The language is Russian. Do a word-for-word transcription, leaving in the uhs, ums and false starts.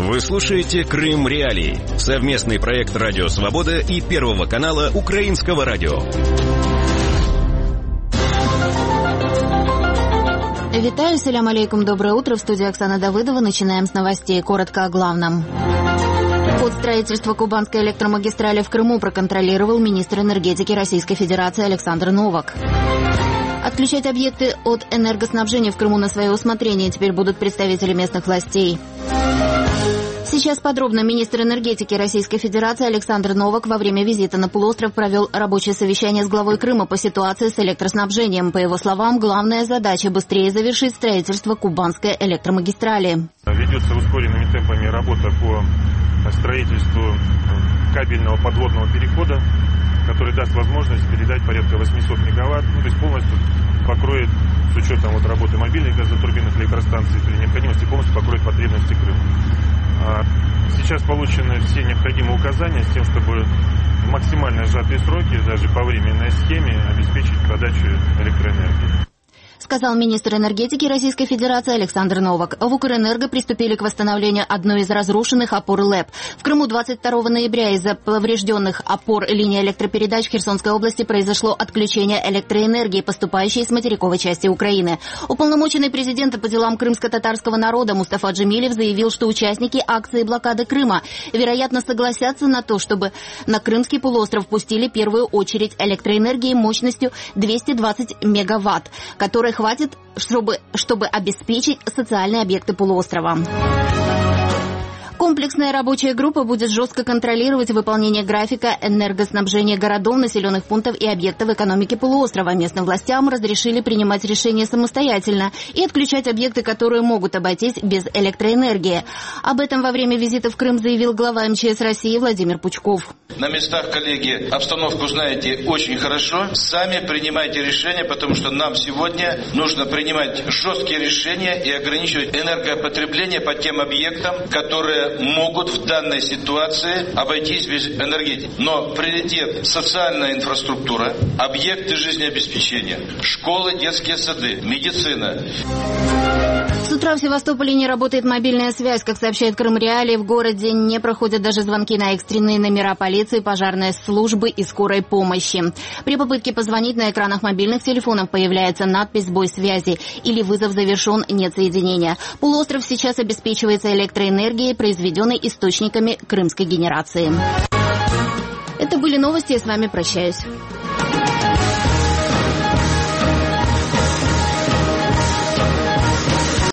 Вы слушаете «Крым Реалии» — совместный проект «Радио Свобода» и Первого канала Украинского радио. Витаю, салям алейкум, доброе утро. В студии Оксана Давыдова. Начинаем с новостей. Коротко о главном. Ход строительства Кубанской электромагистрали в Крыму проконтролировал министр энергетики Российской Федерации Александр Новак. Отключать объекты от энергоснабжения в Крыму на свое усмотрение теперь будут представители местных властей. Сейчас подробно. Министр энергетики Российской Федерации Александр Новак во время визита на полуостров провел рабочее совещание с главой Крыма по ситуации с электроснабжением. По его словам, главная задача – быстрее завершить строительство Кубанской электромагистрали. Ведется ускоренными темпами работа по строительству кабельного подводного перехода, который даст возможность передать порядка восемьсот мегаватт, ну, то есть полностью покроет, с учетом вот работы мобильных газотурбинных электростанций, при необходимости полностью покроет потребности Крыма. Сейчас получены все необходимые указания с тем, чтобы в максимально сжатые сроки, даже по временной схеме, обеспечить подачу электроэнергии. Сказал министр энергетики Российской Федерации Александр Новак. В Укрэнерго приступили к восстановлению одной из разрушенных опор ЛЭП. В Крыму двадцать второго ноября из-за поврежденных опор линии электропередач в Херсонской области произошло отключение электроэнергии, поступающей с материковой части Украины. Уполномоченный президента по делам крымско-татарского народа Мустафа Джемилев заявил, что участники акции блокады Крыма, вероятно, согласятся на то, чтобы на Крымский полуостров пустили первую очередь электроэнергии мощностью двести двадцать мегаватт, которая хватит, чтобы, чтобы обеспечить социальные объекты полуострова. Комплексная рабочая группа будет жестко контролировать выполнение графика энергоснабжения городов, населенных пунктов и объектов экономики полуострова. Местным властям разрешили принимать решения самостоятельно и отключать объекты, которые могут обойтись без электроэнергии. Об этом во время визита в Крым заявил глава эм че эс России Владимир Пучков. На местах, коллеги, обстановку знаете очень хорошо. Сами принимайте решения, потому что нам сегодня нужно принимать жесткие решения и ограничивать энергопотребление по тем объектам, которые могут в данной ситуации обойтись без энергетики. Но приоритет – социальная инфраструктура, объекты жизнеобеспечения, школы, детские сады, медицина. С утра в Севастополе не работает мобильная связь. Как сообщает Крым Реалии, в городе не проходят даже звонки на экстренные номера полиции, пожарной службы и скорой помощи. При попытке позвонить на экранах мобильных телефонов появляется надпись «Сбой связи» или «Вызов завершен, нет соединения». Полуостров сейчас обеспечивается электроэнергией, произведенной источниками крымской генерации. Это были новости, я с вами прощаюсь.